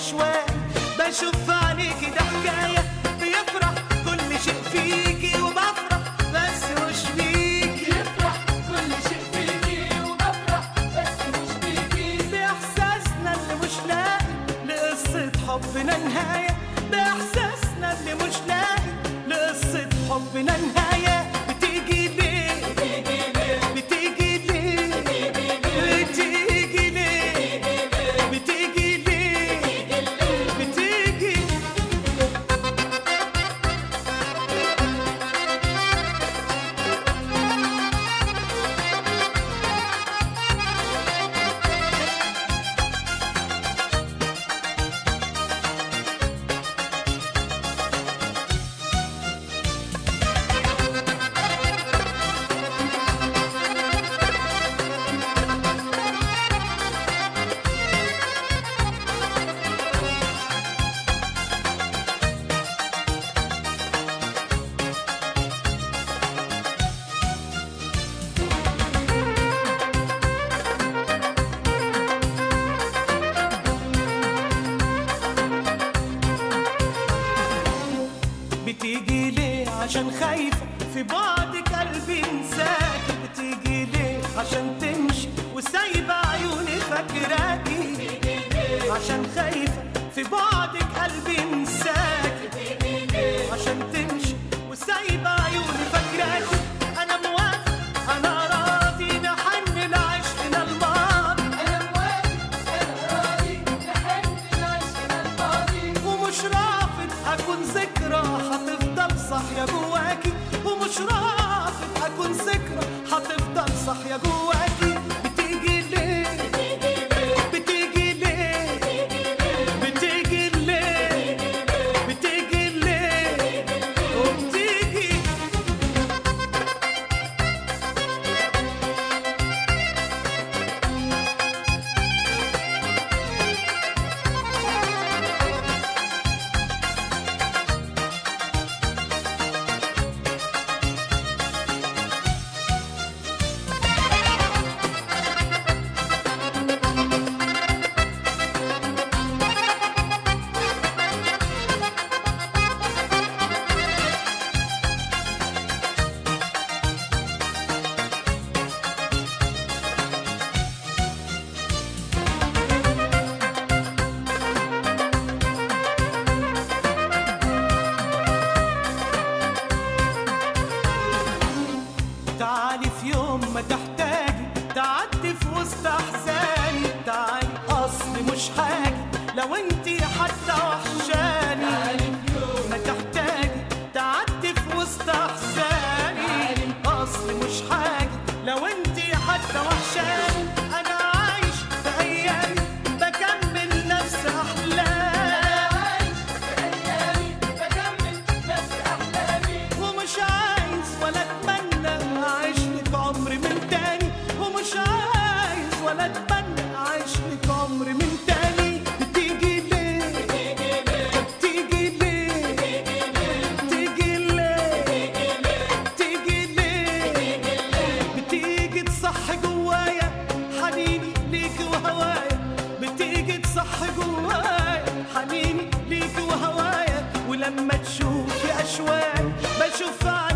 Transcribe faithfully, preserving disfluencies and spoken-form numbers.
أشواق، بشوف في عينيكي ده حكاية بيفرح كل شيء فيكي وبفرح بس مش بيكي. يفرح كل شيء فيكي وبفرح بس مش بيكي. بإحساسنا اللي مش لاقي لقصة حبنا نهاية، بإحساسنا اللي مش لاقي لقصة حبنا نهاية. بتيجي ليه؟ بتيجي ليه؟ بتيجي ليه؟ بتيجي ليه؟ بتيجي ليه؟ بتيجي بتيجي ليه؟ عشان خايفة في بعدك قلبي انساكي. بتيجي ليه؟ عشان تمشي وسايبة عيوني فاكراكي. عشان خايفة في بعدك قلبي انساكي. عشان تمشي وسايبة عيوني فاكراكي. أنا موافق أنا راضي نحن لعشقنا الماضي. أنا موافق أنا راضي نحن لعشقنا الماضي. ومش رافض أكون ذكرى هتفضل صاحية جواكي. ومش رافض أكون ذكرى هتفضل صاحية جواكي. بتيجي ليه؟ بتيجي ليه؟ بتيجي ليه؟ بتيجي ليه؟ وبتيجي تعالي في يوم ما تحتاجي تعدي في وسط احزاني. تعالي اصلي مش حاجي لو انتي حتى وحشاني. ما تحتاجي تعدي في وسط احزاني. اصلي مش حاجي لو انتي حتى وحشاني. انا عايش في ايامي بكمل نفس احلامي. بكمل نفس أحلامي. ومش عايز ولا اتمنى اعيش لك عمري من تاني. ومش عايز ولا اتمنى اعيش لك عمري من تاني. بتيجي ليه؟ بتيجي ليه؟ بتيجي ليه؟ بتيجي ليه؟ بتيجي تصحي جوايا حنيني ليكي وهوايا. بتيجي تصحي جوايا حنيني ليكي وهوايا. ولما تشوفي اشواق بشوف